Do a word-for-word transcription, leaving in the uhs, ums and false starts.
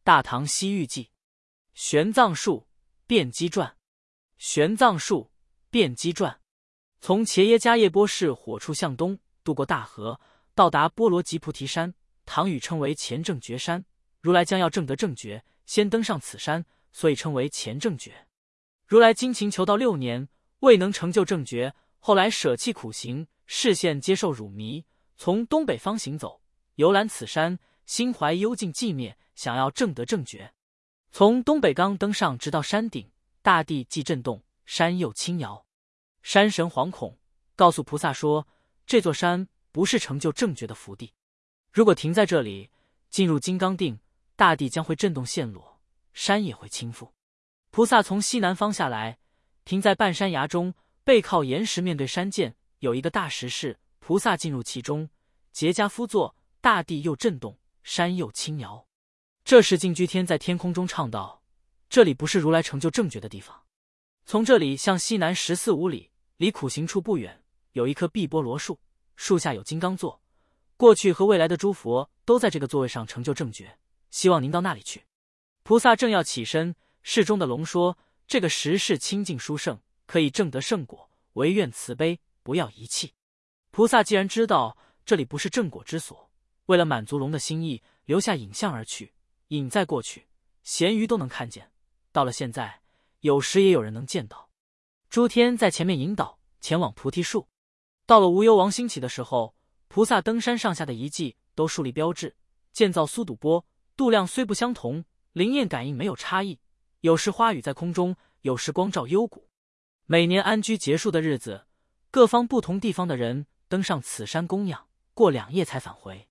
大唐西域记》。玄奘术辩机传。玄奘术辩机传。从伽耶迦叶波氏火处向东，渡过大河，到达波罗吉菩提山，唐语称为前正觉山。如来将要证得正觉，先登上此山，所以称为前正觉。如来精勤求道六年，未能成就正觉，后来舍弃苦行，示现接受乳糜，从东北方行走，游览此山，心怀幽静寂灭，想要证得正觉。从东北刚登上，直到山顶，大地既震动，山又轻摇。山神惶恐，告诉菩萨说，这座山不是成就正觉的福地，如果停在这里，进入金刚定，大地将会震动陷落，山也会倾覆。菩萨从西南方下来，停在半山崖中，背靠岩石，面对山涧，有一个大石室，菩萨进入其中，结跏趺坐，大地又震动，山又轻摇。这时净居天在天空中唱道，这里不是如来成就正觉的地方。从这里向西南十四五里，离苦行处不远，有一棵碧波罗树，树下有金刚座，过去和未来的诸佛都在这个座位上成就正觉，希望您到那里去。菩萨正要起身，室中的龙说，这个石室清净殊胜，可以证得圣果，唯愿慈悲，不要遗弃。菩萨既然知道这里不是正果之所，为了满足龙的心意，留下影像而去，影在过去，咸鱼都能看见，到了现在，有时也有人能见到。诸天在前面引导，前往菩提树。到了无忧王兴起的时候，菩萨登山上下的遗迹都树立标志，建造苏堵波，度量虽不相同，灵验感应没有差异，有时花雨在空中，有时光照幽谷。每年安居结束的日子，各方不同地方的人登上此山供养，过两夜才返回。